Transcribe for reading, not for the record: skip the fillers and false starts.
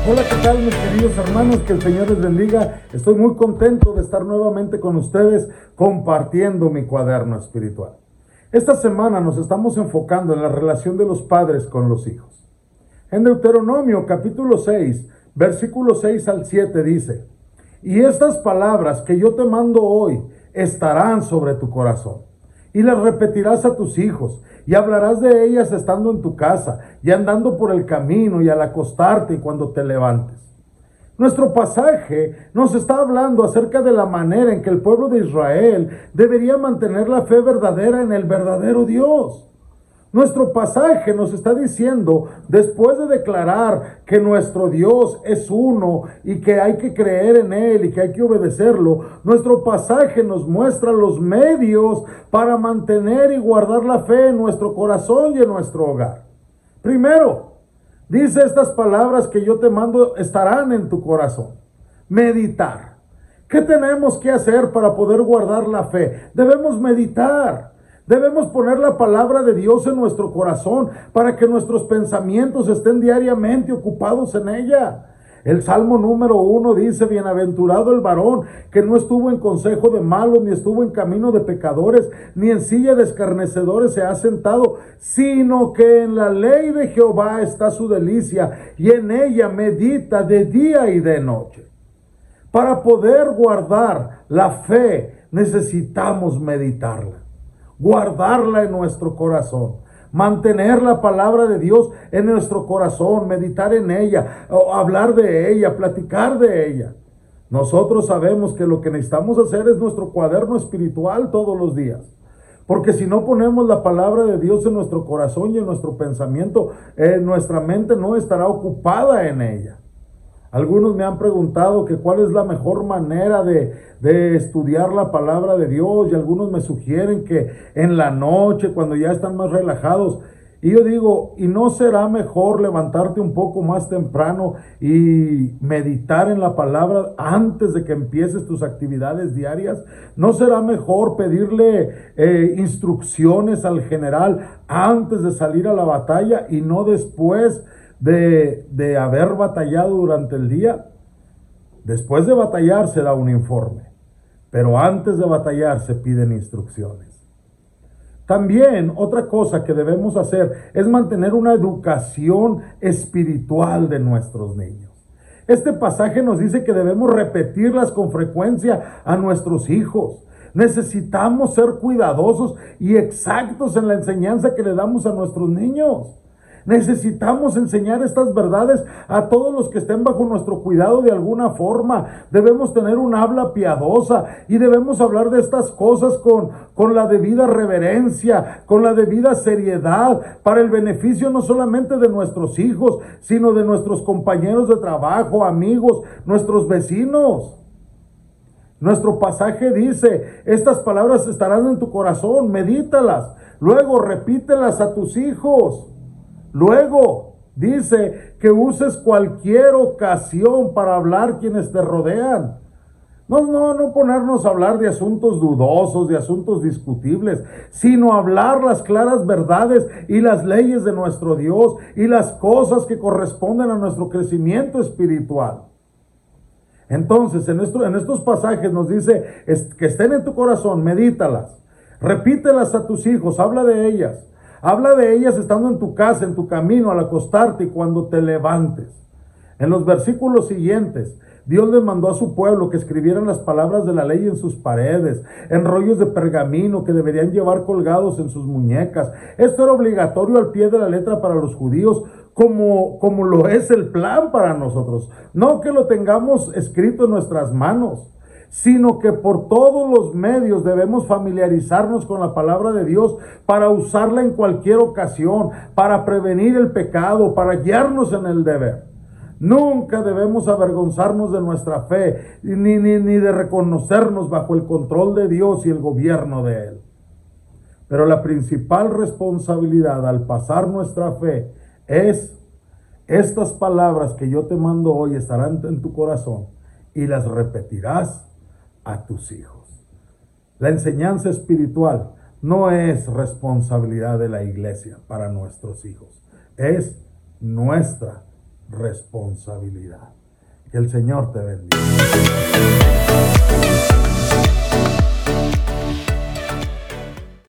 Hola, ¿qué tal mis queridos hermanos? Que el Señor les bendiga. Estoy muy contento de estar nuevamente con ustedes compartiendo mi cuaderno espiritual. Esta semana nos estamos enfocando en la relación de los padres con los hijos. En Deuteronomio capítulo 6, versículos 6 al 7 dice: y estas palabras que yo te mando hoy estarán sobre tu corazón, y las repetirás a tus hijos, y hablarás de ellas estando en tu casa, y andando por el camino, y al acostarte, y cuando te levantes. Nuestro pasaje nos está hablando acerca de la manera en que el pueblo de Israel debería mantener la fe verdadera en el verdadero Dios. Nuestro pasaje nos está diciendo, después de declarar que nuestro Dios es uno y que hay que creer en Él y que hay que obedecerlo, nuestro pasaje nos muestra los medios para mantener y guardar la fe en nuestro corazón y en nuestro hogar. Primero, dice estas palabras que yo te mando estarán en tu corazón. Meditar. ¿Qué tenemos que hacer para poder guardar la fe? Debemos meditar. Debemos poner la palabra de Dios en nuestro corazón para que nuestros pensamientos estén diariamente ocupados en ella. El Salmo número 1 dice: bienaventurado el varón que no estuvo en consejo de malos, ni estuvo en camino de pecadores, ni en silla de escarnecedores se ha sentado, sino que en la ley de Jehová está su delicia, y en ella medita de día y de noche. Para poder guardar la fe necesitamos meditarla, guardarla en nuestro corazón, mantener la palabra de Dios en nuestro corazón, meditar en ella, hablar de ella, platicar de ella. Nosotros sabemos que lo que necesitamos hacer es nuestro cuaderno espiritual todos los días. Porque si no ponemos la palabra de Dios en nuestro corazón y en nuestro pensamiento, nuestra mente no estará ocupada en ella. Algunos me han preguntado que cuál es la mejor manera de estudiar la palabra de Dios, y algunos me sugieren que en la noche, cuando ya están más relajados. Y yo digo, ¿y no será mejor levantarte un poco más temprano y meditar en la palabra antes de que empieces tus actividades diarias? ¿No será mejor pedirle instrucciones al general antes de salir a la batalla y no después de haber batallado durante el día? Después de batallar se da un informe, pero antes de batallar se piden instrucciones. También otra cosa que debemos hacer es mantener una educación espiritual de nuestros niños. Este pasaje nos dice que debemos repetirlas con frecuencia a nuestros hijos. Necesitamos ser cuidadosos y exactos en la enseñanza que le damos a nuestros niños. Necesitamos enseñar estas verdades a todos los que estén bajo nuestro cuidado de alguna forma. Debemos tener un habla piadosa y debemos hablar de estas cosas con la debida reverencia, con la debida seriedad, para el beneficio no solamente de nuestros hijos, sino de nuestros compañeros de trabajo, amigos, nuestros vecinos. Nuestro pasaje dice: estas palabras estarán en tu corazón, medítalas, luego repítelas a tus hijos. Luego dice que uses cualquier ocasión para hablar quienes te rodean. No ponernos a hablar de asuntos dudosos, de asuntos discutibles, sino hablar las claras verdades y las leyes de nuestro Dios y las cosas que corresponden a nuestro crecimiento espiritual. Entonces, en estos pasajes nos dice que estén en tu corazón, medítalas, repítelas a tus hijos, habla de ellas. Habla de ellas estando en tu casa, en tu camino, al acostarte y cuando te levantes. En los versículos siguientes, Dios les mandó a su pueblo que escribieran las palabras de la ley en sus paredes, en rollos de pergamino que deberían llevar colgados en sus muñecas. Esto era obligatorio al pie de la letra para los judíos, como lo es el plan para nosotros. No que lo tengamos escrito en nuestras manos, sino que por todos los medios debemos familiarizarnos con la palabra de Dios para usarla en cualquier ocasión, para prevenir el pecado, para guiarnos en el deber. Nunca debemos avergonzarnos de nuestra fe, ni de reconocernos bajo el control de Dios y el gobierno de Él. Pero la principal responsabilidad al pasar nuestra fe es: estas palabras que yo te mando hoy estarán en tu corazón y las repetirás a tus hijos. La enseñanza espiritual no es responsabilidad de la iglesia para nuestros hijos, es nuestra responsabilidad. Que el Señor te bendiga.